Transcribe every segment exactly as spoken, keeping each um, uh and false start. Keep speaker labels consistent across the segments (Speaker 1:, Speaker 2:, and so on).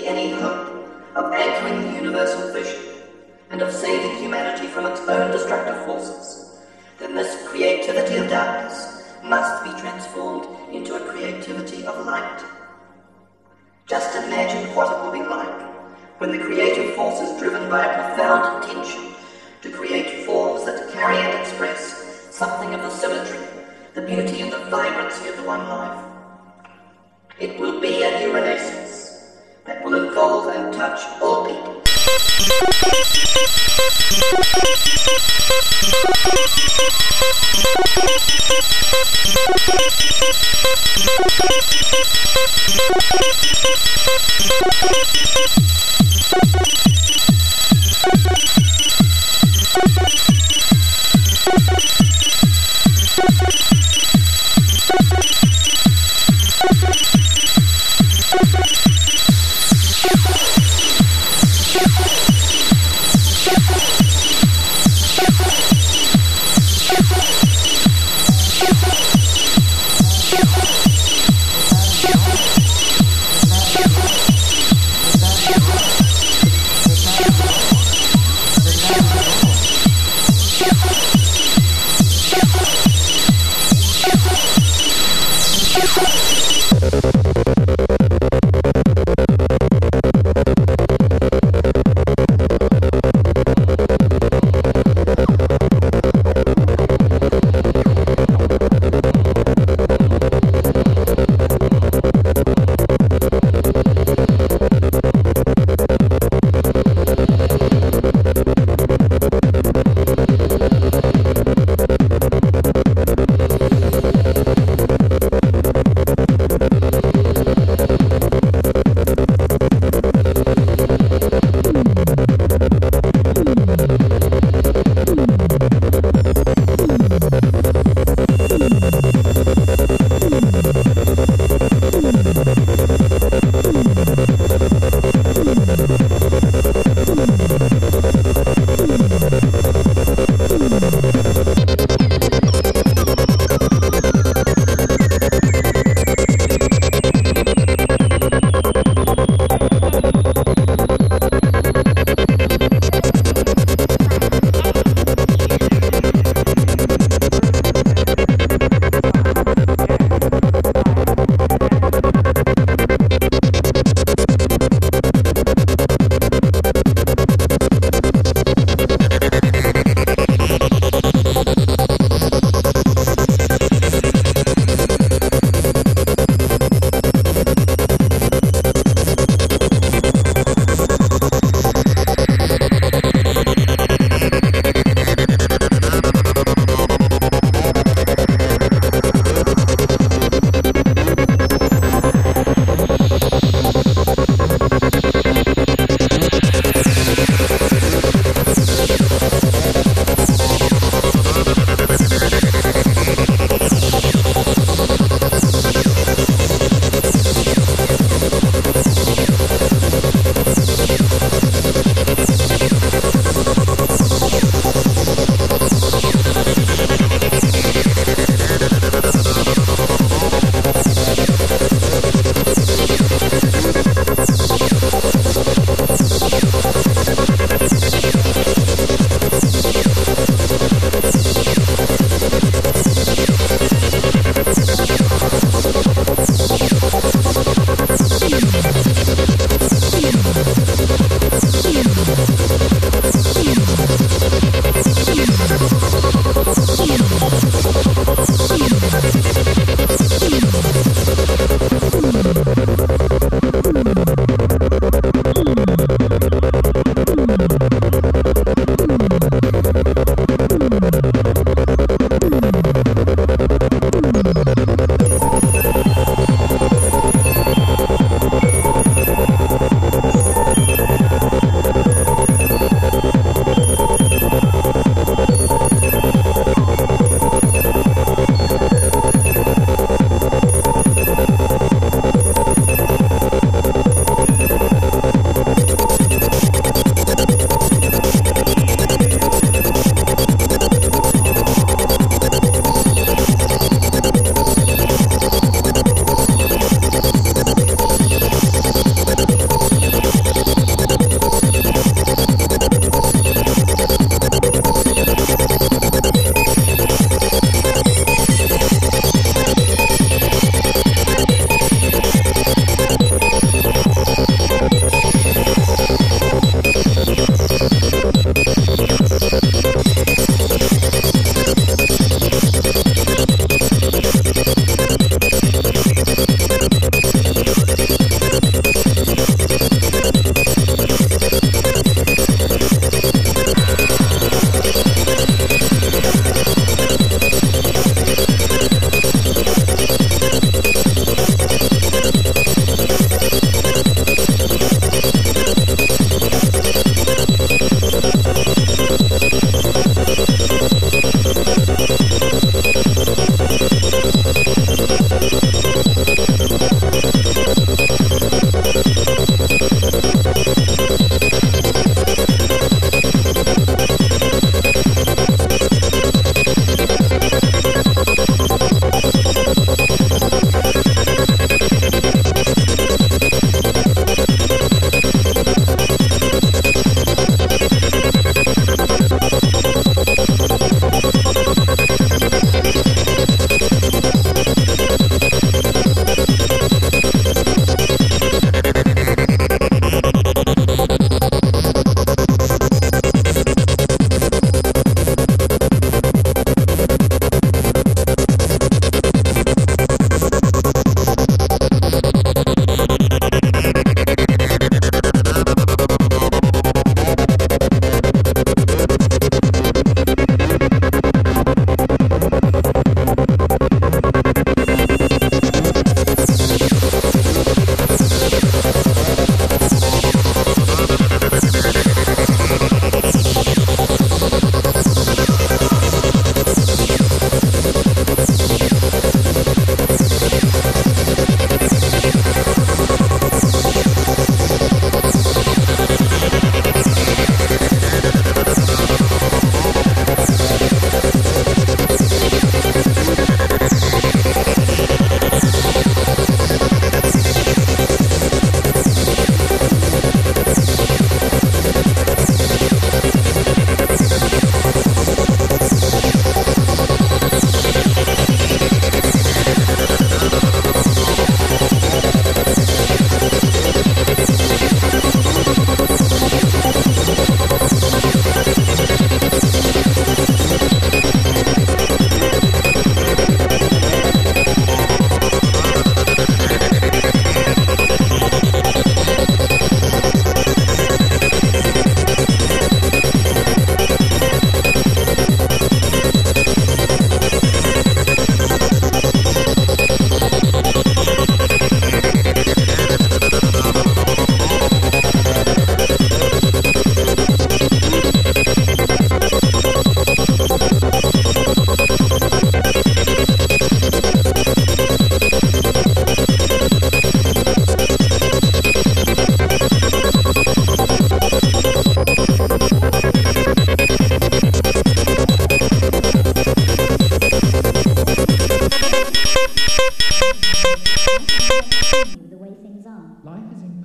Speaker 1: be any hope of anchoring the universal vision and of saving humanity from its own destructive forces, then this creativity of darkness must be transformed into a creativity of light. Just imagine what it will be like when the creative force is driven by a profound intention to create forms that carry and express something of the symmetry, the beauty and the vibrancy of the one life. It will be a new renaissance that will involve and touch all people.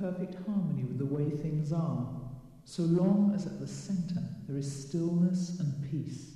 Speaker 2: perfect harmony with the way things are, so long as at the centre there is stillness and peace.